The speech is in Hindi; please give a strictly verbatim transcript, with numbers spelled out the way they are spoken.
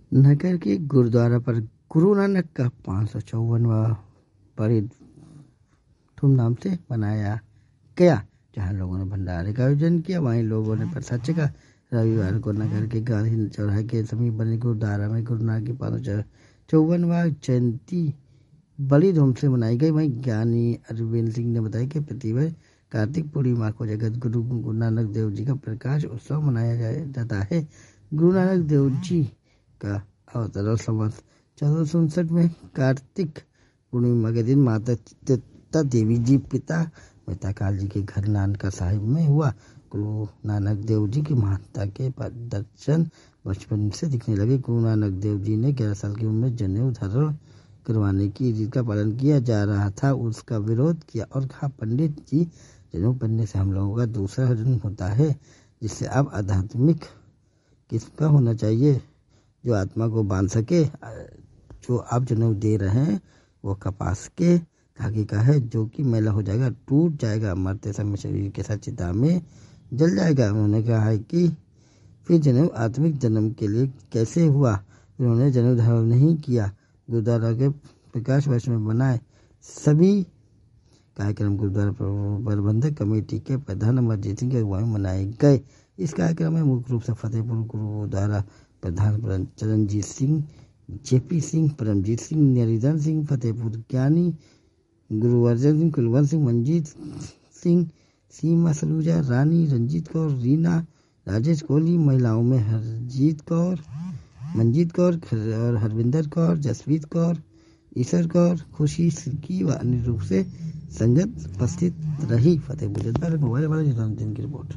नगर के गुरुद्वारा पर गुरु नानक का पाँच सौ चौवनवा बड़े धूमधाम से मनाया गया, जहां लोगों ने भंडारे का आयोजन किया। वहीं लोगों ने प्रसाद चखा। रविवार को नगर के गांधी चौराहे के समीप बने गुरुद्वारा में गुरु नानक की पाँच सौ चौवनवा जयंती बड़ी धूम से मनाई गई। वहीं ज्ञानी अरविंद सिंह ने बताया कि प्रतिवर्ष कार्तिक पूर्णिमा को जगत गुरु गुरु नानक देव जी का प्रकाश उत्सव मनाया जाता है। गुरु नानक देव जी का अवतरण संवत चौदह सौ उनसठ में कार्तिक पूर्णिमा के दिन माता चित्ता देवी जी पिता मेहता काल जी के घर नानका साहिब में हुआ। गुरु नानक देव जी की महानता के दर्शन बचपन से दिखने लगे। गुरु नानक देव जी ने ग्यारह साल की उम्र में जनेऊ धारण करवाने की रीत का पालन किया जा रहा था, उसका विरोध किया और कहा, पंडित जी, जनेऊ पहनने से हम लोगों का दूसरा जन्म होता है, जिससे अब आध्यात्मिक किसका होना चाहिए, जो आत्मा को बांध सके। जो आप जनेऊ दे रहे हैं वो कपास के धागे का है, जो कि मैला हो जाएगा, टूट जाएगा, मरते समय शरीर के साथ चिता में जल जाएगा। उन्होंने कहा है कि फिर जनेऊ आत्मिक जन्म के लिए कैसे हुआ। उन्होंने जनेऊ धारण नहीं किया। गुरुद्वारा के प्रकाश वर्ष में बनाए सभी कार्यक्रम गुरुद्वारा प्रबंधक कमेटी के प्रधान अमरजीत सिंह की अगुवाई में मनाए गए। इस कार्यक्रम में मुख्य रूप से फतेहपुर गुरुद्वारा प्रधान चरणजीत सिंह, जेपी सिंह, परमजीत सिंह, निरिधन सिंह, फतेहपुर ज्ञानी गुरुवर्जन सिंह, कुलवंत सिंह, मंजीत सिंह, सीमा सलूजा, रानी, रंजीत कौर, रीना, राजेश कोहली, महिलाओं में हरजीत कौर, मंजीत कौर और हरविंदर कौर, जसवीत कौर, ईश्वर कौर, खुशी सिक्की व अन्य रूप से संगत उपस्थित रही। फतेहपुर जनपद मोबाइल वाले की रिपोर्ट।